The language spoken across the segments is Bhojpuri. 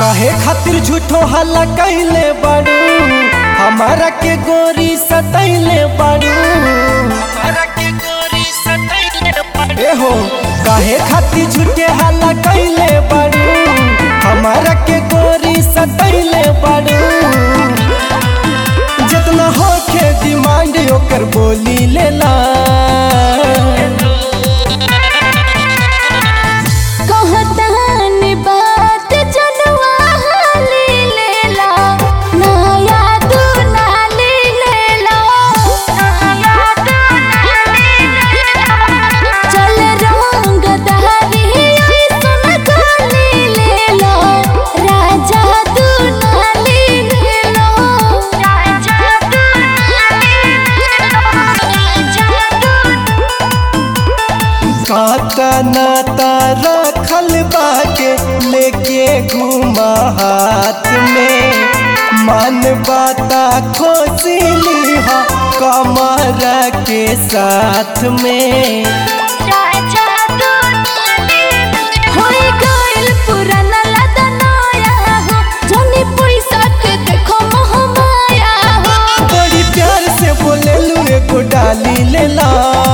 काहे खातिर झूठो हल्ला कैले बाड़ू, हमारा के गोरी सतैले बाड़ू। ए हो काहे खातिर झूठे हल्ला कैले बाड़ू, हमारा के गोरी सतैले बाड़ू। जितना होखे डिमांड ओकर बोली लेला। काता नाता रखल बाके लेके घुमा हाथ में, मन बाता खोसी लिहा कमरा के साथ में। बड़ी प्यार से बोले लू एगो डाली लेला।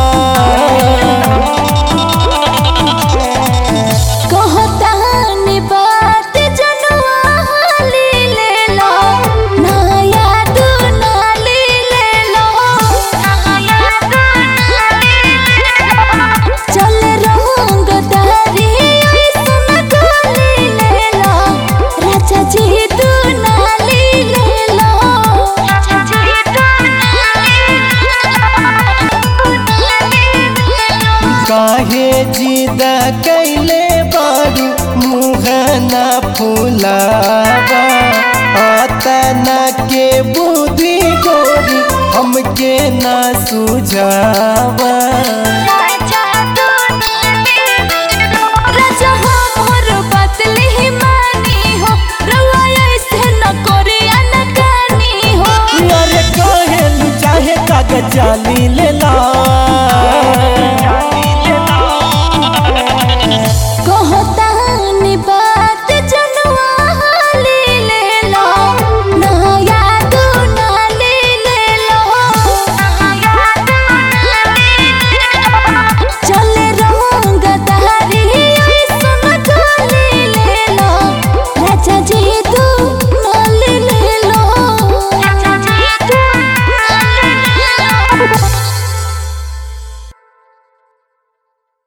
काहे जिदा कैले बारू मुँह ना फुलावा, आतना के बुद्धि गोरी हमके ना सुझावा। अरे कहेलू चाहे कागज जाली ले